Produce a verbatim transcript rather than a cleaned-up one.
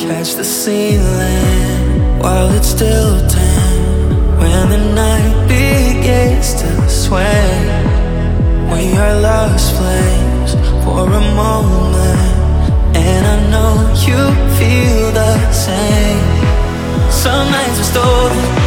Touch the ceiling while it's still ten. When the night begins to sway, we are lost flames for a moment, and I know you feel the same. Some nights are stolen,